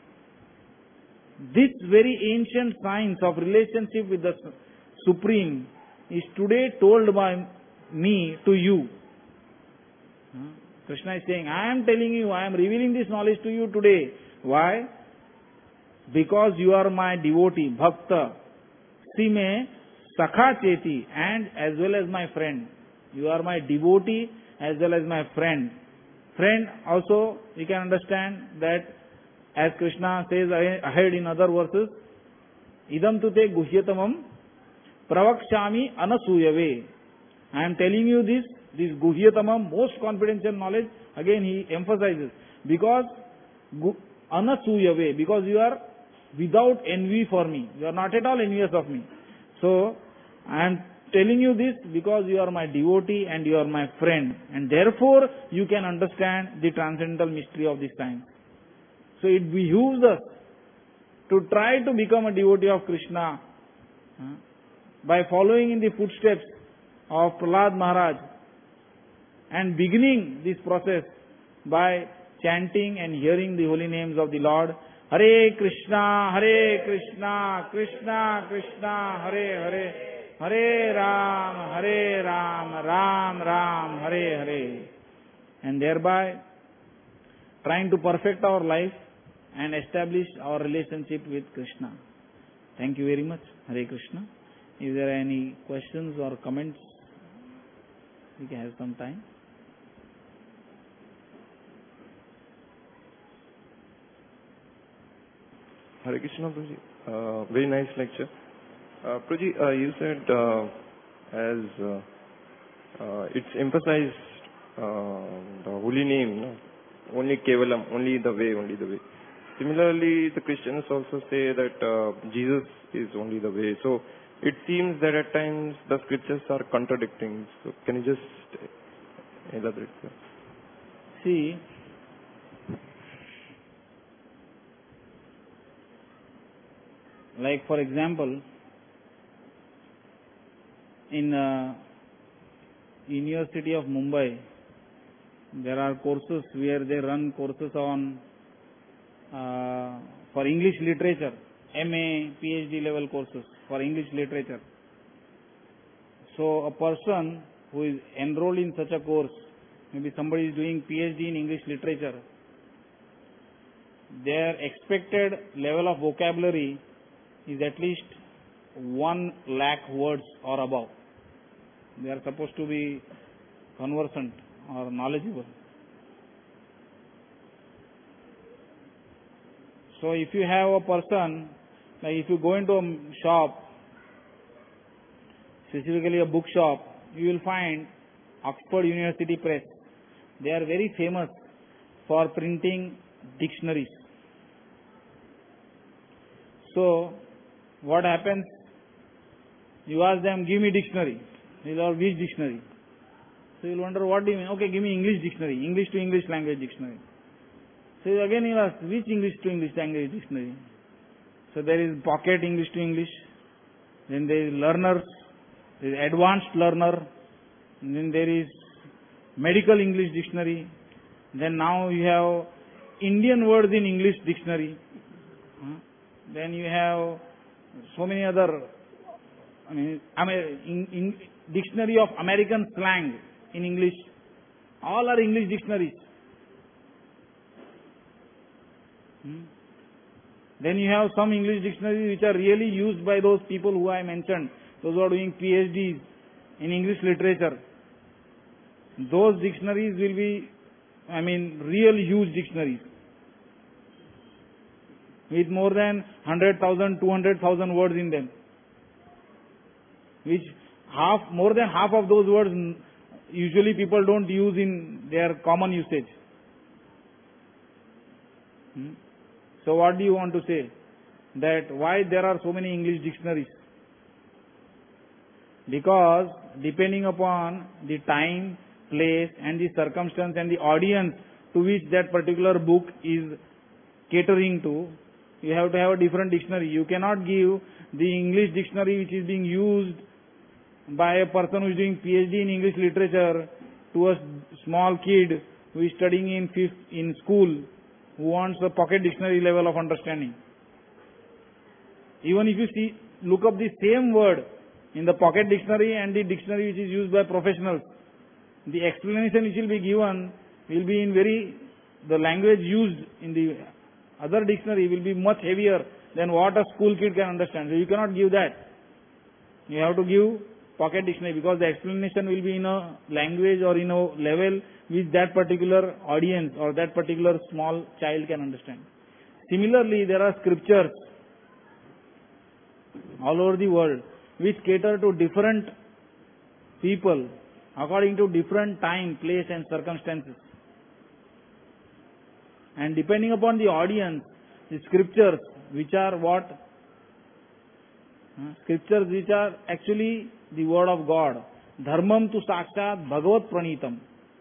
This very ancient science of relationship with the Supreme is today told by me to you. Krishna is saying, I am telling you, I am revealing this knowledge to you today. Why? Because you are my devotee, bhakta, sime, sakha cheti, and as well as my friend. You are my devotee as well as my friend. Friend also, we can understand that as Krishna says ahead in other verses, idam tu te guhyatamam pravakshami anasuyave. I am telling you this, this guhyatamam, most confidential knowledge, again he emphasizes, because anasuyave, because you are without envy for me. You are not at all envious of me. So, I am telling you this because you are my devotee and you are my friend. And therefore, you can understand the transcendental mystery of this science. So, it behooves us to try to become a devotee of Krishna uh, by following in the footsteps of Prahlad Maharaj and beginning this process by chanting and hearing the holy names of the Lord. Hare Krishna, Hare Krishna, Krishna Krishna, Hare Hare, Hare Ram, Hare Ram, Ram Ram, Hare Hare. And thereby trying to perfect our life and establish our relationship with Krishna. Thank you very much. Hare Krishna. If there are any questions or comments, we can have some time. Hare Krishna, Prabhuji. Uh, very nice lecture. Uh, Prabhuji, uh, you said uh, as uh, uh, it's emphasized uh, the holy name, no? Only Kevalam, only the way, only the way. Similarly, the Christians also say that uh, Jesus is only the way. So it seems that at times the scriptures are contradicting. So can you just elaborate? See, Like for example, in uh, University of Mumbai, there are courses where they run courses on uh, for English literature, M A, PhD level courses for English literature. So a person who is enrolled in such a course, maybe somebody is doing PhD in English literature, their expected level of vocabulary is at least one lakh words or above. They are supposed to be conversant or knowledgeable. So if you have a person, like if you go into a shop, specifically a bookshop, you will find Oxford University Press. They are very famous for printing dictionaries. So what happens? You ask them, give me dictionary. They will ask, which dictionary? So you will wonder, what do you mean? Okay, give me English dictionary, English to English language dictionary. So again you ask, which English to English language dictionary? So there is pocket English to English, then there is learners, there is advanced learner, and then there is medical English dictionary, then now you have Indian words in English dictionary, then you have so many other, I mean, in, in dictionary of American slang in English, all are English dictionaries. Hmm. Then you have some English dictionaries which are really used by those people who I mentioned, those who are doing PhDs in English literature. Those dictionaries will be, I mean, real huge dictionaries with more than one hundred thousand, two hundred thousand words in them, which half, more than half of those words usually people don't use in their common usage. Hmm? So what do you want to say? That why there are so many English dictionaries? Because depending upon the time, place and the circumstance and the audience to which that particular book is catering to, you have to have a different dictionary. You cannot give the English dictionary which is being used by a person who is doing PhD in English literature to a small kid who is studying in fifth in school, who wants a pocket dictionary level of understanding. Even if you see, look up the same word in the pocket dictionary and the dictionary which is used by professionals, the explanation which will be given will be in very, the language used in the other dictionary will be much heavier than what a school kid can understand. So you cannot give that. You have to give pocket dictionary because the explanation will be in a language or in a level which that particular audience or that particular small child can understand. Similarly, there are scriptures all over the world which cater to different people according to different time, place and circumstances. And depending upon the audience, the scriptures which are what? Uh, scriptures which are actually the word of God. Dharmam tu sakshat bhagavat pranitam.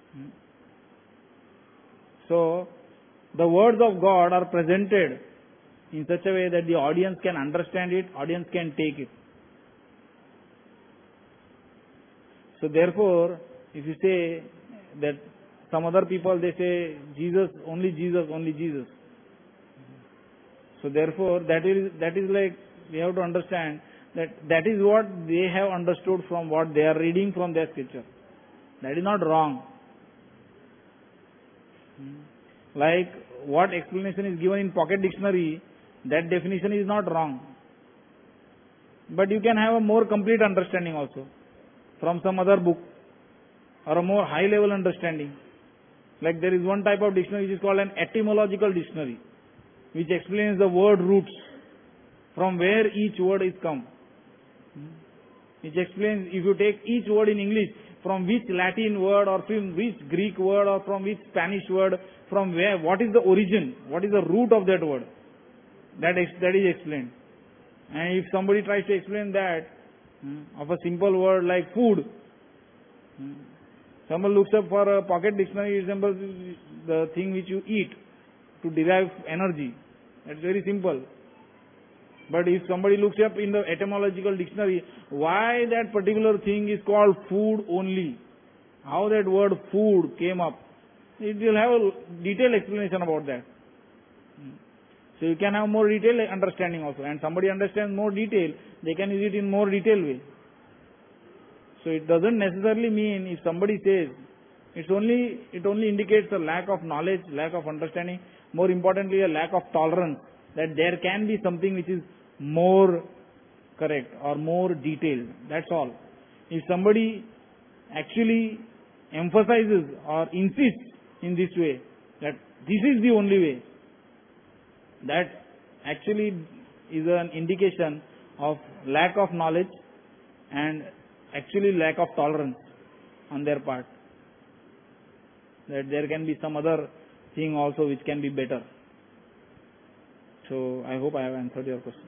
So, the words of God are presented in such a way that the audience can understand it, audience can take it. So therefore, if you say that some other people, they say Jesus, only Jesus, only Jesus. So therefore, that is, that is like, we have to understand that that is what they have understood from what they are reading from their scripture. That is not wrong. Like what explanation is given in pocket dictionary, that definition is not wrong. But you can have a more complete understanding also from some other book or a more high level understanding. Like there is one type of dictionary which is called an etymological dictionary, which explains the word roots, from where each word is come. Which explains, if you take each word in English, from which Latin word or from which Greek word or from which Spanish word, from where, what is the origin, what is the root of that word. That is, that is explained. And if somebody tries to explain that of a simple word like food, someone looks up for a pocket dictionary, it resembles the thing which you eat to derive energy. That's very simple. But if somebody looks up in the etymological dictionary, why that particular thing is called food only, how that word food came up, it will have a detailed explanation about that. So you can have more detailed understanding also. And somebody understands more detail, they can use it in more detailed way. So it doesn't necessarily mean if somebody says, it's only, it only indicates a lack of knowledge, lack of understanding, more importantly a lack of tolerance, that there can be something which is more correct or more detailed. That's all. If somebody actually emphasizes or insists in this way, that this is the only way, that actually is an indication of lack of knowledge and actually lack of tolerance on their part. That there can be some other thing also which can be better. So I hope I have answered your question.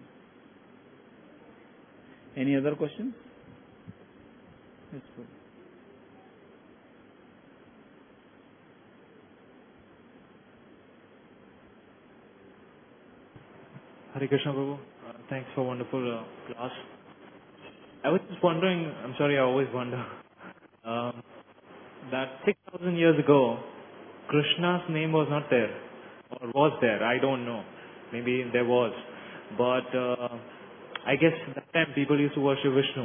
Any other questions? Yes, good. Hare Krishna Prabhu, uh, thanks for wonderful uh, class. I was just wondering, I'm sorry, I always wonder, um, that six thousand years ago, Krishna's name was not there, or was there, I don't know. Maybe there was. But uh, I guess at that time people used to worship Vishnu.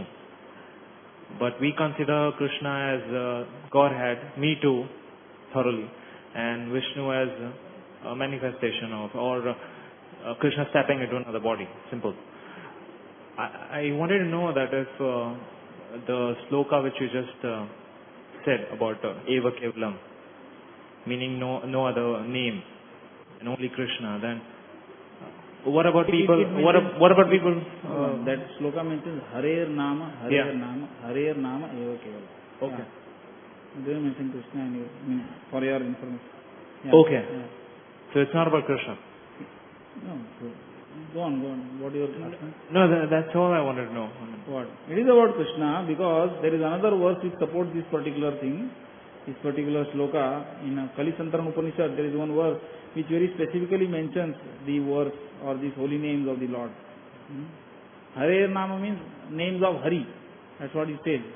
But we consider Krishna as uh, Godhead, me too, thoroughly, and Vishnu as a manifestation of, or uh, uh, Krishna stepping into another body, simple. I, I wanted to know that if uh, the sloka which you just uh, said about uh, Eva Kevalam, meaning no, no other name, and only Krishna, then what about people, it, it what, mentions, what about people? Uh, that sloka mentions Harer Nama, Harer Yeah. Nama, Harer Nama, Eva Kevalam. Okay. Yeah. They mention Krishna and you, I mean, for your information. Yeah. Okay. Yeah. So it's not about Krishna. No, so go on, go on. What is your question? No, that, that's all I wanted to know. I mean, What? It is about Krishna because there is another verse which supports this particular thing, this particular sloka. In uh, Kali Santaran Upanishad, there is one verse which very specifically mentions the verse or these holy names of the Lord. Hmm? Hare Nama means names of Hari. That's what it says.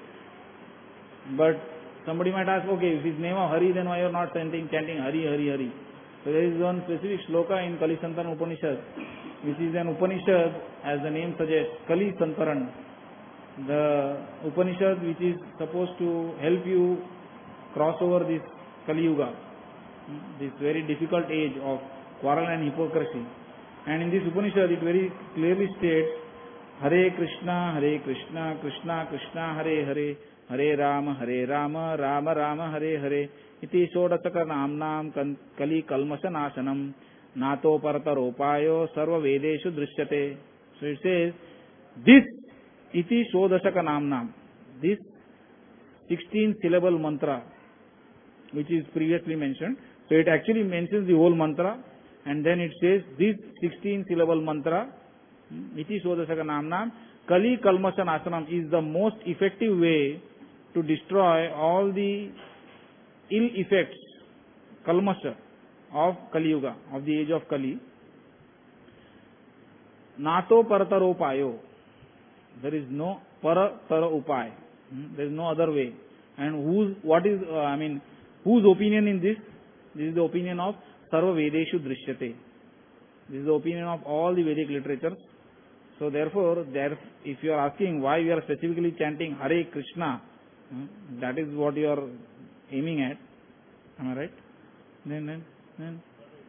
But somebody might ask, okay, if it's name of Hari, then why you are not chanting, chanting Hari, Hari, Hari? So there is one specific sloka in Kali Santaran Upanishad, which is an Upanishad, as the name suggests, Kali Santaran. The Upanishad which is supposed to help you cross over this Kali Yuga, this very difficult age of quarrel and hypocrisy. And in this Upanishad it very clearly states, Hare Krishna, Hare Krishna, Krishna Krishna, Hare Hare, Hare Rama, Hare Rama, Rama Rama, Hare Hare, iti shodasaka namnam kali kalmasha nasanam, nato parataropayo sarva vedeshu drishyate. So it says, this iti shodasaka namnam, this sixteen syllable mantra, which is previously mentioned. So it actually mentions the whole mantra, and then it says this sixteen syllable mantra, iti shodasaka namnam, kali kalmasha nasanam, is the most effective way to destroy all the ill effects, kalmasha, of Kali Yuga, of the age of Kali. Nato parataropayo, there is no paratara upay, there is no other way. And whose, what is, uh, I mean, whose opinion in this? This is the opinion of Sarva Vedeshu Drishyate. This is the opinion of all the Vedic literatures. So therefore, there, if you are asking why we are specifically chanting Hare Krishna, that is what you are aiming at. Am I right? Then, then, then.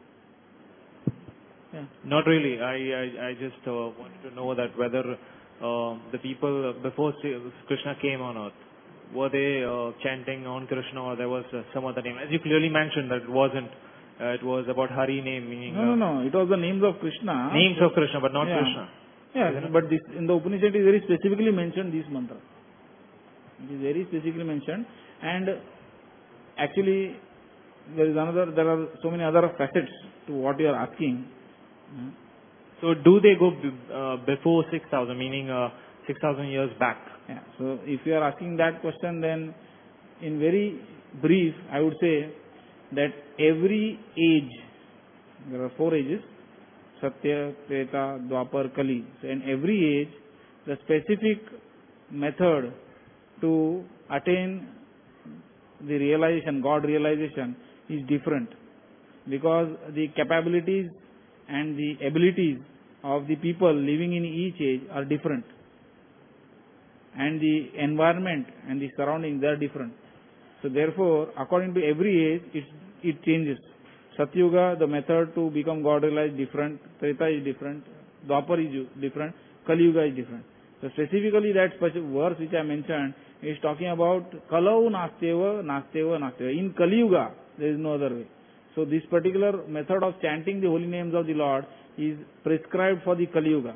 Yeah. not really. I, I, I just uh, wanted to know that whether uh, the people uh, before Krishna came on earth, were they uh, chanting on Krishna or there was uh, some other name? As you clearly mentioned that it wasn't, uh, it was about Hari name, meaning... No, no, uh, no. It was the names of Krishna. Names of Krishna, but not Yeah. Krishna. Yeah, but this, in the Upanishad is very specifically mentioned this mantra. It is very specifically mentioned, and actually there is another, there are so many other facets to what you are asking. So do they go b- uh, before six thousand, meaning uh, six thousand years back? Yeah. So if you are asking that question, then in very brief, I would say that every age, there are four ages. Satya, Treta, Dwapar, Kali. So in every age, the specific method to attain the realization, God realization, is different, because the capabilities and the abilities of the people living in each age are different, and the environment and the surroundings, they are different. So therefore, according to every age, it, it changes. Satyuga, the method to become God realized is different, Treta is different, Dwapar is different, Kali Yuga is different. So specifically that specific verse which I mentioned is talking about Kalau Nasteva, Nasteva, Nasteva. In Kali Yuga, there is no other way. So this particular method of chanting the holy names of the Lord is prescribed for the Kali Yuga.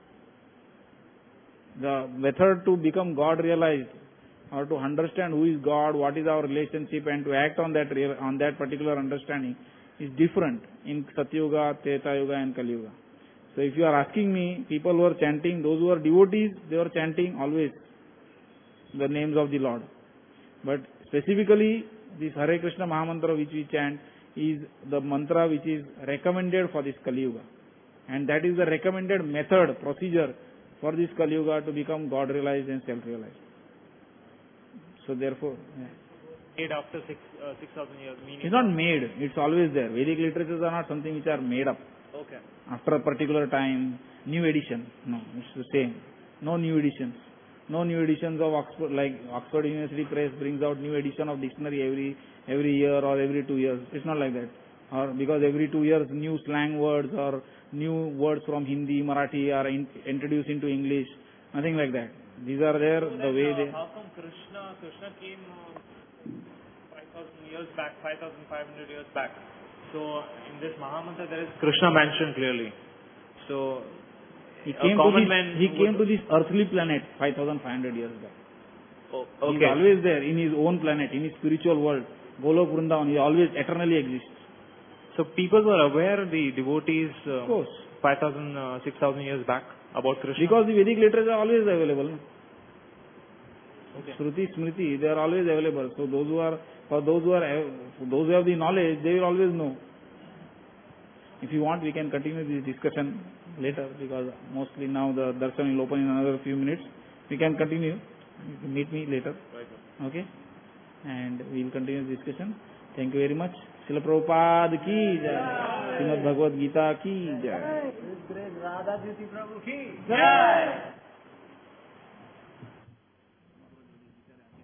The method to become God realized, or to understand who is God, what is our relationship, and to act on that real, on that particular understanding is different in Satyuga, Treta Yuga and Kali Yuga. So if you are asking me, people who are chanting, those who are devotees, they are chanting always the names of the Lord. But specifically, this Hare Krishna Mahamantra which we chant is the mantra which is recommended for this Kali Yuga. And that is the recommended method, procedure for this Kali Yuga to become God realized and self-realized. So therefore, yeah. Made after six uh, six thousand years, meaning It's not made, it's always there. Vedic literatures are not something which are made up. okay. After a particular time, new edition. No, it's the same. No new editions. No new editions of Oxford, like Oxford University Press brings out new edition of dictionary every every year or every two years. It's not like that. Or because every two years new slang words or new words from Hindi, Marathi are in, introduced into English. Nothing like that. These are there So the then, way uh, they... how come Krishna Krishna came uh, five thousand years back, five thousand five hundred years back? So in this Mahamantra there is Krishna mentioned clearly. So He a came, to common this, man he came would- to this earthly planet five thousand five hundred years back. Oh, He is okay. always there in his own planet, in his spiritual world. Golok Vrindavan, he always eternally exists. So people were aware, the devotees, uh, Of course. five thousand, uh, six thousand years back about Krishna. Because the Vedic literatures are always available. Okay. Shruti, Smriti, they are always available. So those who are, for those who are, for those who have the knowledge, they will always know. If you want, we can continue this discussion later, because mostly now the darshan will open in another few minutes. We can continue. You can meet me later. Right. Okay? And we will continue the discussion. Thank you very much. Srila Prabhupada ki jai. Srimad Bhagavad Gita ki jai. Radha Jyoti Prabhu ki jai.